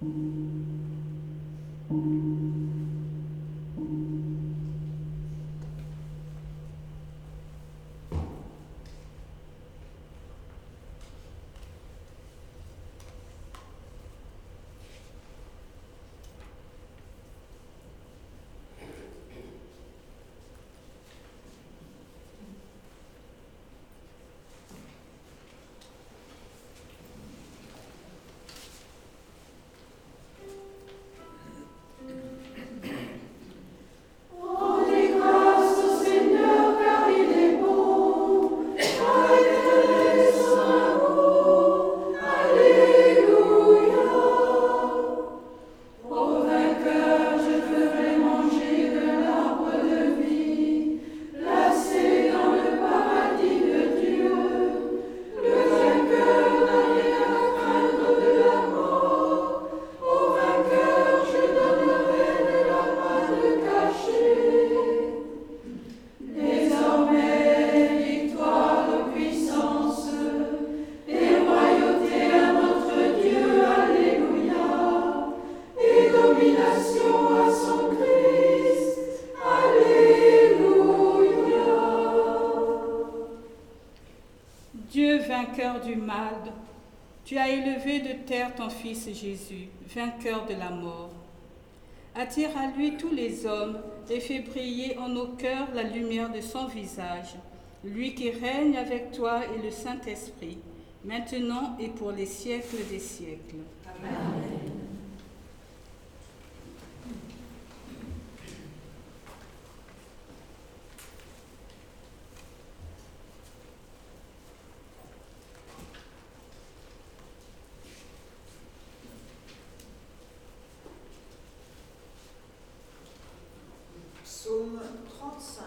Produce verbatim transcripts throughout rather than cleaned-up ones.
Vainqueur du mal, tu as élevé de terre ton Fils Jésus, vainqueur de la mort. Attire à lui tous les hommes et fais briller en nos cœurs la lumière de son visage, lui qui règne avec toi et le Saint-Esprit, maintenant et pour les siècles des siècles. Amen. Psaume trente-cinq.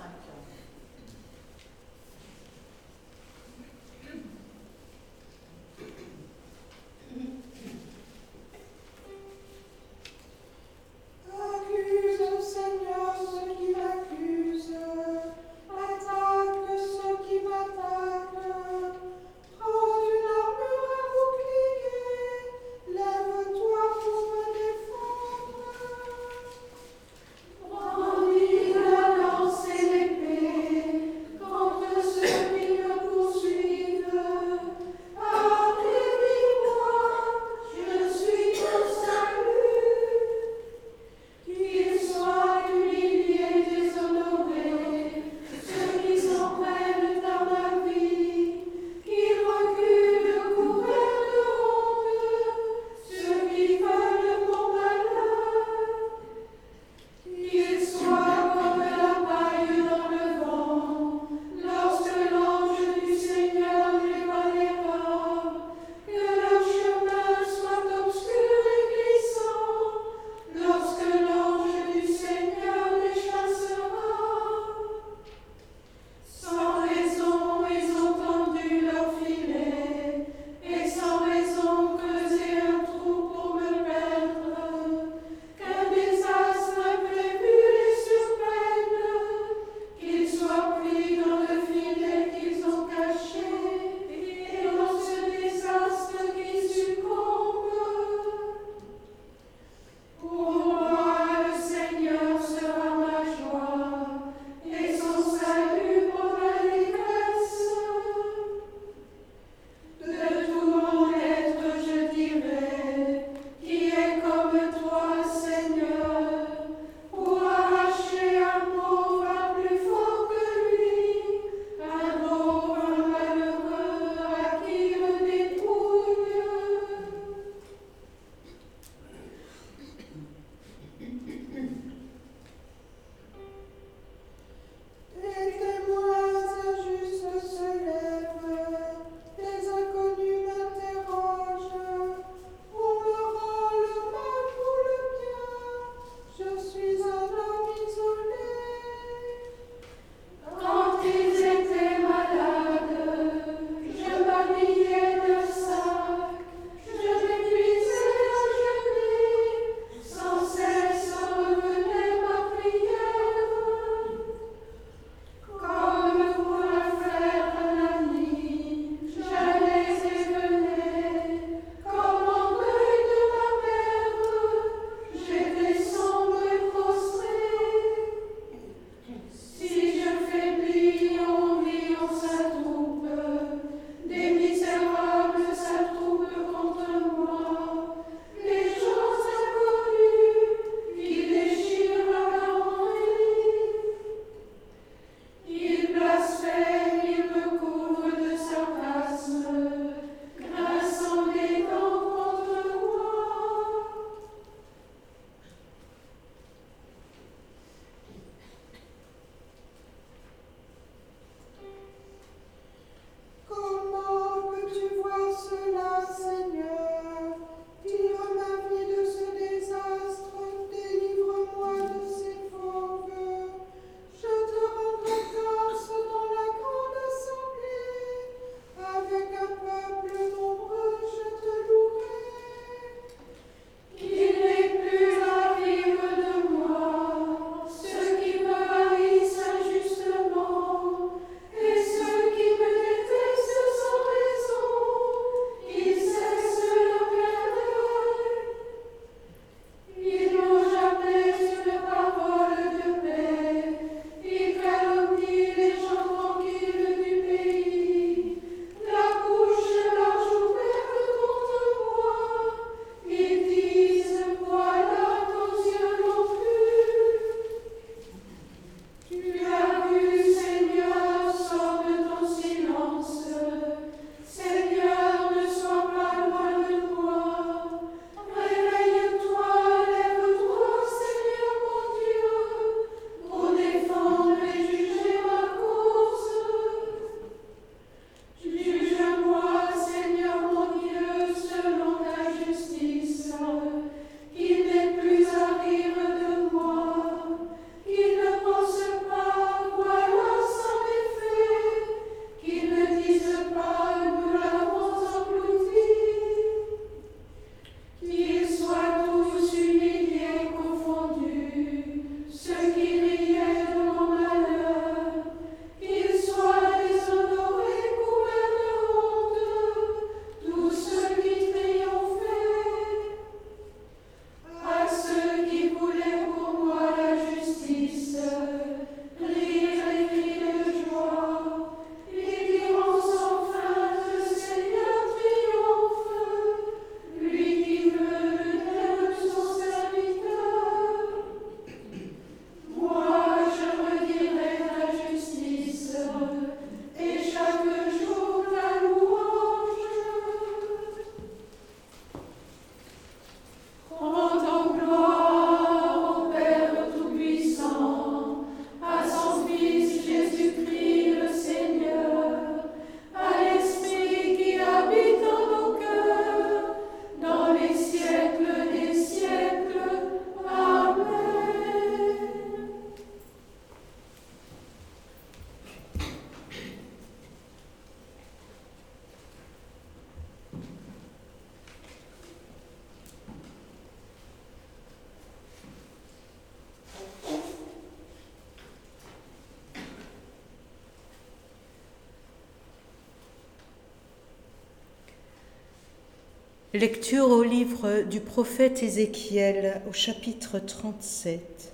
Lecture au livre du prophète Ézéchiel au chapitre trente-sept.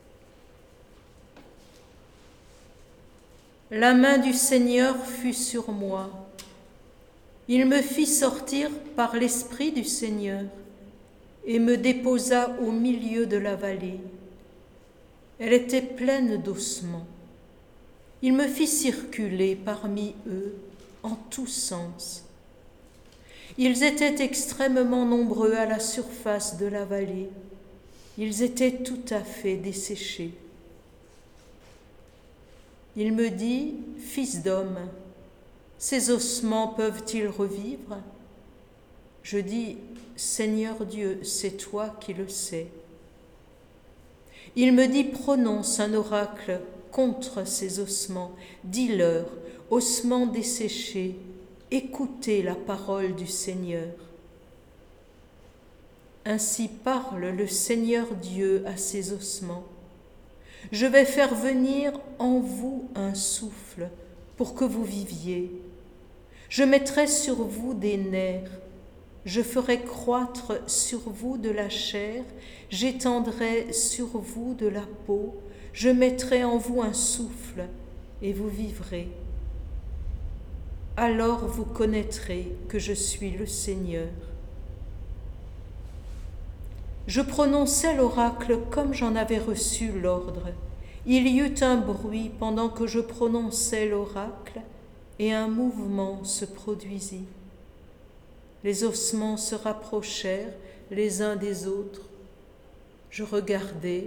La main du Seigneur fut sur moi. Il me fit sortir par l'Esprit du Seigneur et me déposa au milieu de la vallée. Elle était pleine d'ossements. Il me fit circuler parmi eux en tous sens. Ils étaient extrêmement nombreux à la surface de la vallée. Ils étaient tout à fait desséchés. Il me dit, « Fils d'homme, ces ossements peuvent-ils revivre ?» Je dis, « Seigneur Dieu, c'est toi qui le sais. » Il me dit, « Prononce un oracle contre ces ossements. Dis-leur, ossements desséchés, écoutez la parole du Seigneur. Ainsi parle le Seigneur Dieu à ces ossements. Je vais faire venir en vous un souffle pour que vous viviez. Je mettrai sur vous des nerfs. Je ferai croître sur vous de la chair. J'étendrai sur vous de la peau. Je mettrai en vous un souffle et vous vivrez. Alors vous connaîtrez que je suis le Seigneur. Je prononçai l'oracle comme j'en avais reçu l'ordre. Il y eut un bruit pendant que je prononçais l'oracle, et un mouvement se produisit. Les ossements se rapprochèrent les uns des autres. Je regardai.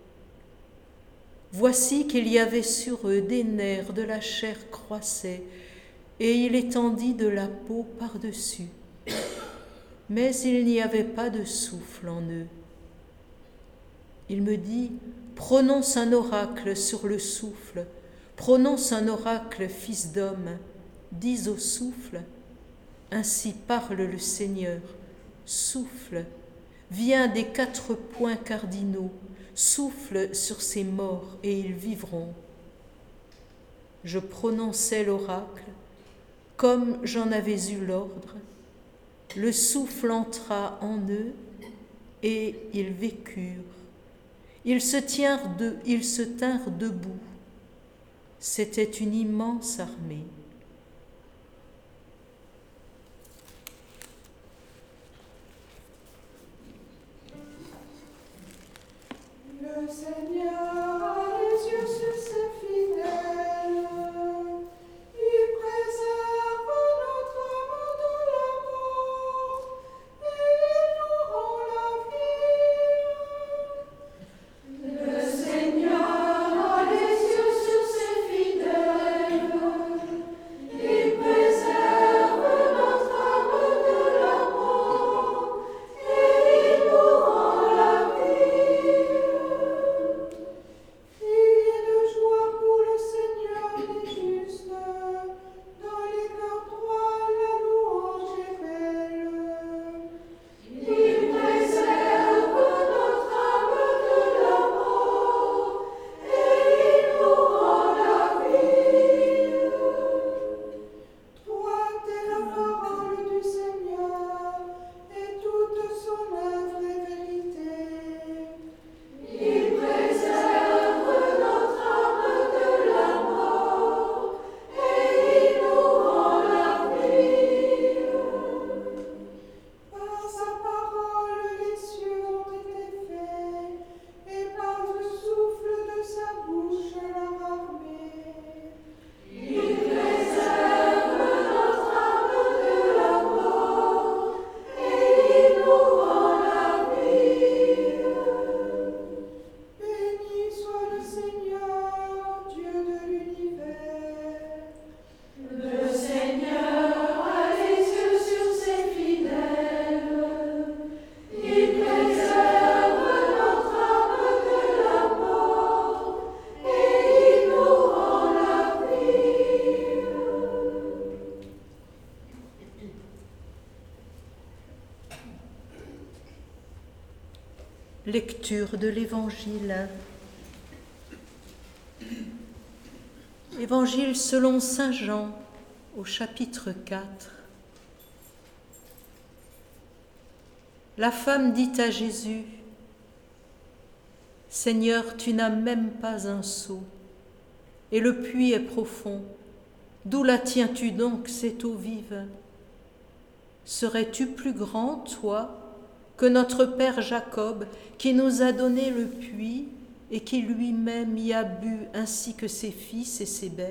Voici qu'il y avait sur eux des nerfs, de la chair croissait, et il étendit de la peau par-dessus. Mais il n'y avait pas de souffle en eux. Il me dit, « Prononce un oracle sur le souffle, prononce un oracle, fils d'homme, dis au souffle, ainsi parle le Seigneur, souffle, viens des quatre points cardinaux, souffle sur ces morts et ils vivront. » Je prononçai l'oracle, comme j'en avais eu l'ordre, le souffle entra en eux et ils vécurent. Ils se tinrent, de, ils se tinrent debout. C'était une immense armée. Le Seigneur a les yeux sur ses fidèles. Il préserve notre âme de la mort et il nous rend la vie. Le Seigneur a les yeux sur ses fidèles. Il préserve notre âme de la mort et il nous rend la vie. Criez de joie pour le Seigneur des justes, dans les cœurs droits la louange est belle. Il préserve notre âme de la mort et il nous rend la vie. Droite est la parole du Seigneur et toute son œuvre est vérité. Il préserve notre âme de la mort et il nous rend la vie. Par sa parole les cieux ont été faits et par le souffle de sa bouche leur armée. Il préserve notre âme de la mort et il nous rend la vie. Béni soit le Seigneur, Dieu de l'univers. Le Seigneur a les yeux sur ses fidèles. Il préserve notre âme de la mort et il nous rend la vie. Lecture de l'Évangile. Évangile selon saint Jean au chapitre quatre. La femme dit à Jésus, « Seigneur, tu n'as même pas un seau, et le puits est profond. D'où la tiens-tu donc, cette eau vive? Serais-tu plus grand, toi, que notre père Jacob, qui nous a donné le puits et qui lui-même y a bu, ainsi que ses fils et ses bêtes? »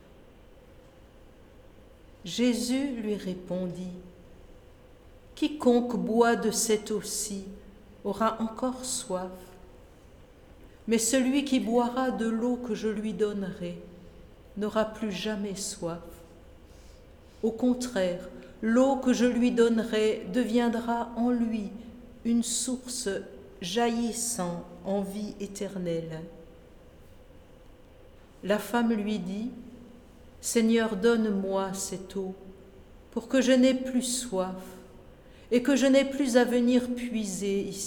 Jésus lui répondit, « Quiconque boit de cette eau-ci aura encore soif, mais celui qui boira de l'eau que je lui donnerai n'aura plus jamais soif. Au contraire, l'eau que je lui donnerai deviendra en lui une source jaillissant en vie éternelle. » La femme lui dit, « Seigneur, donne-moi cette eau, pour que je n'aie plus soif et que je n'aie plus à venir puiser ici. »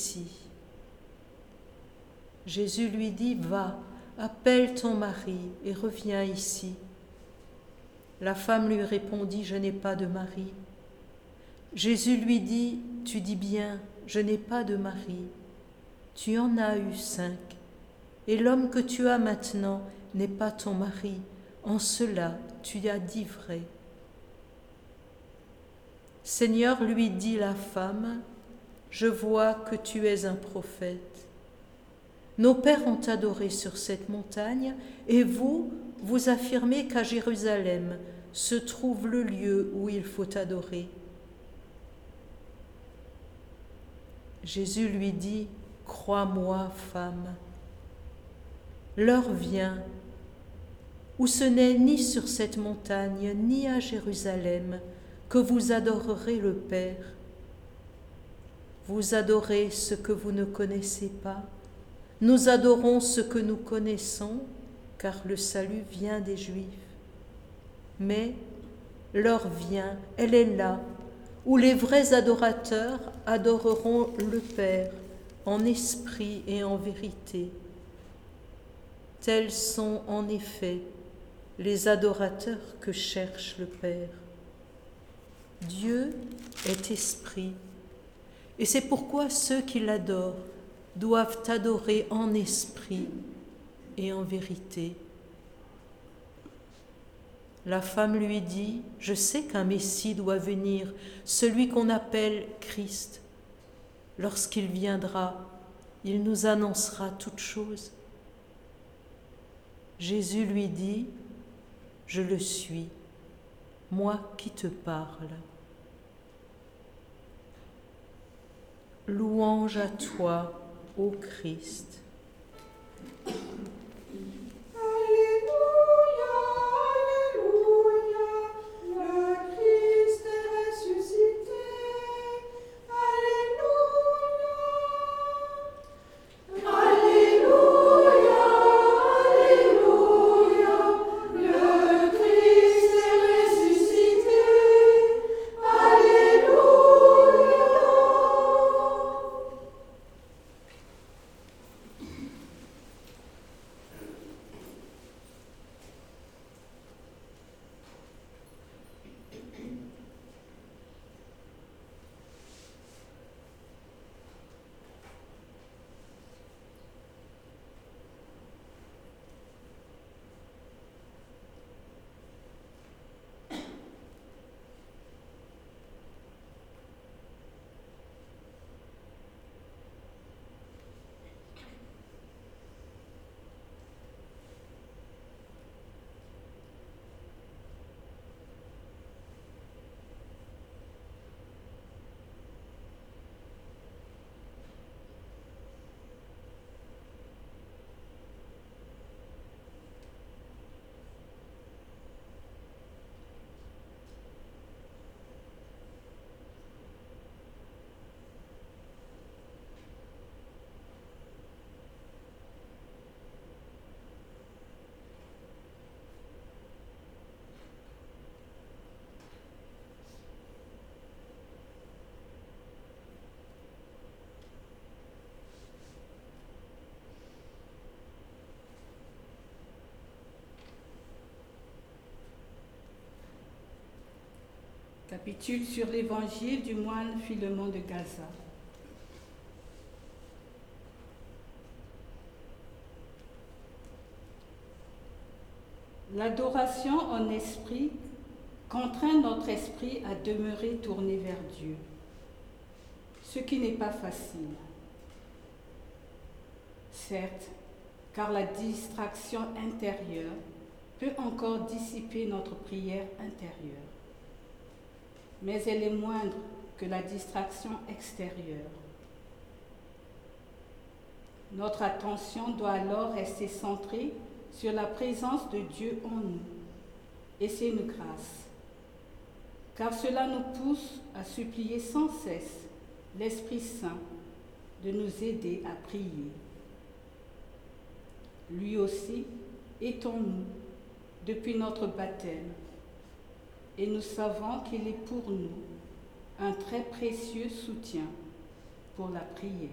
Jésus lui dit, « Va, appelle ton mari et reviens ici. » La femme lui répondit, « Je n'ai pas de mari. » Jésus lui dit, « Tu dis bien, je n'ai pas de mari. Tu en as eu cinq, et l'homme que tu as maintenant n'est pas ton mari. En cela, tu as dit vrai. » Seigneur, lui dit la femme, « Je vois que tu es un prophète. Nos pères ont adoré sur cette montagne, et vous, vous affirmez qu'à Jérusalem se trouve le lieu où il faut adorer. » Jésus lui dit, « Crois-moi, femme, l'heure vient où ce n'est ni sur cette montagne, ni à Jérusalem que vous adorerez le Père. Vous adorez ce que vous ne connaissez pas. Nous adorons ce que nous connaissons, car le salut vient des Juifs. Mais l'heure vient, elle est là, où les vrais adorateurs adoreront le Père en esprit et en vérité. Tels sont en effet les adorateurs que cherche le Père. Dieu est esprit, et c'est pourquoi ceux qui l'adorent doivent adorer en esprit et en vérité. La femme lui dit, « Je sais qu'un Messie doit venir, celui qu'on appelle Christ. Lorsqu'il viendra, il nous annoncera toutes choses. » Jésus lui dit, « Je le suis, moi qui te parle. » Louange à toi, ô Christ. Capitule sur l'évangile du moine Philémon de Gaza. L'adoration en esprit contraint notre esprit à demeurer tourné vers Dieu, ce qui n'est pas facile. Certes, car la distraction intérieure peut encore dissiper notre prière intérieure, mais elle est moindre que la distraction extérieure. Notre attention doit alors rester centrée sur la présence de Dieu en nous, et c'est une grâce, car cela nous pousse à supplier sans cesse l'Esprit Saint de nous aider à prier. Lui aussi est en nous depuis notre baptême, et nous savons qu'il est pour nous un très précieux soutien pour la prière.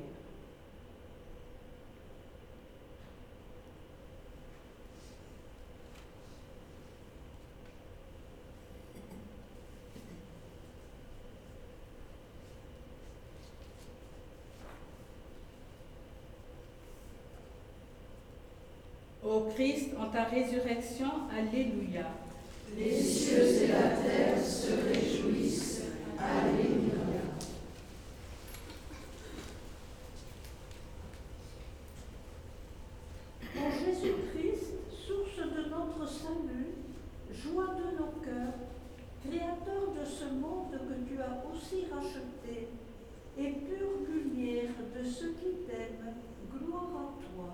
Ô Christ, en ta résurrection, Alléluia. Les cieux et la terre se réjouissent. Alléluia. Ô Jésus-Christ, source de notre salut, joie de nos cœurs, créateur de ce monde que tu as aussi racheté, et pure lumière de ceux qui t'aiment, gloire à toi.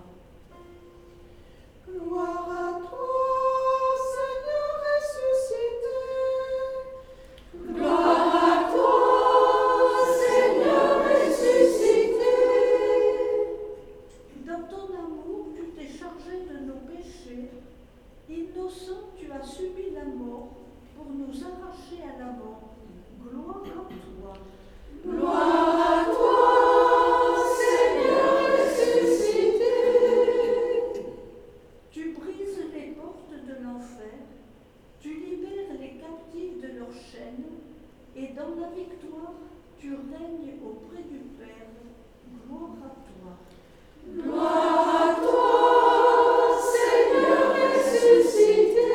Gloire à toi, Seigneur ressuscité. Gloire à toi, Seigneur ressuscité. Dans ton amour, tu t'es chargé de nos péchés. Innocent, tu as subi la mort pour nous arracher à la mort. Gloire à toi. Gloire à toi, Seigneur ressuscité. Tu brises les portes de l'enfer, tu libères les captifs de leurs chaînes, et dans la victoire, tu règnes auprès du Père. Gloire à toi. Gloire à toi, Seigneur ressuscité.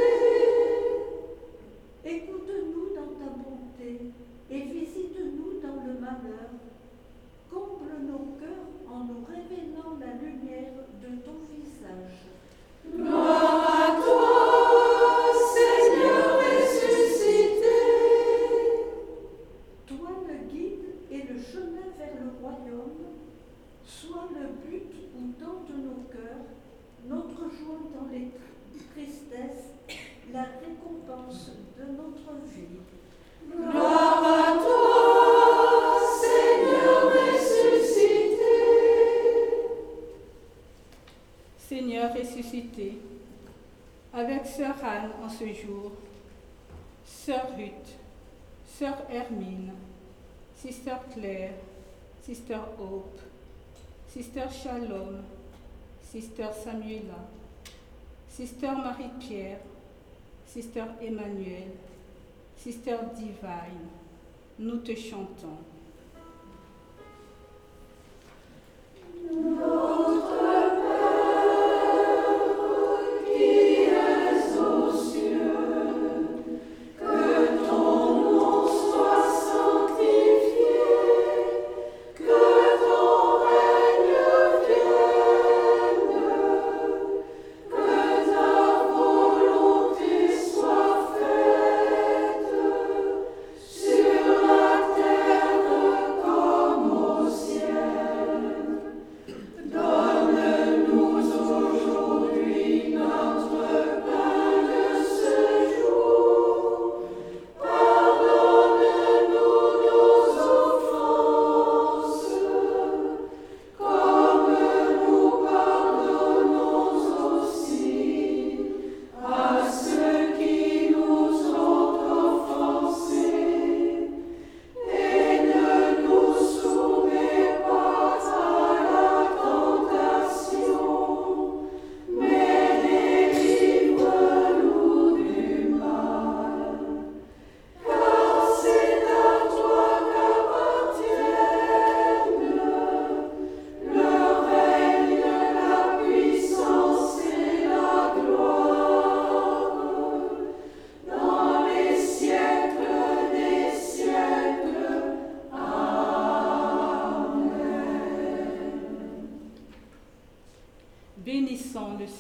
Écoute-nous dans ta bonté et visite-nous dans le malheur. Comble nos cœurs en nous révélant la lumière de ton visage. Gloire à toi, Seigneur ressuscité. Toi le guide et le chemin vers le royaume, sois le but où tendent nos cœurs, notre joie dans les tristesses, la récompense de notre vie. Gloire à toi, Seigneur ressuscité. Seigneur ressuscité, avec sœur Anne en ce jour, sœur Ruth, sœur Hermine, sister Claire, sister Hope, sister Shalom, sister Samuela, sister Marie-Pierre, sister Emmanuel, sister Divine, nous te chantons. Sur la terre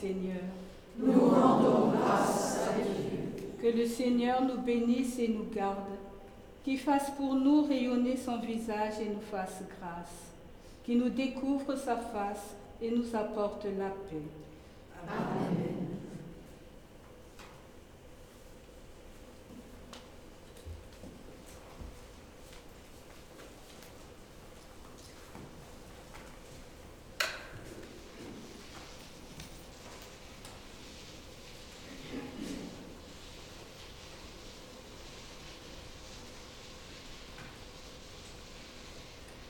Seigneur. Nous rendons grâce à Dieu. Que le Seigneur nous bénisse et nous garde, qu'il fasse pour nous rayonner son visage et nous fasse grâce, qu'il nous découvre sa face et nous apporte la paix. Amen.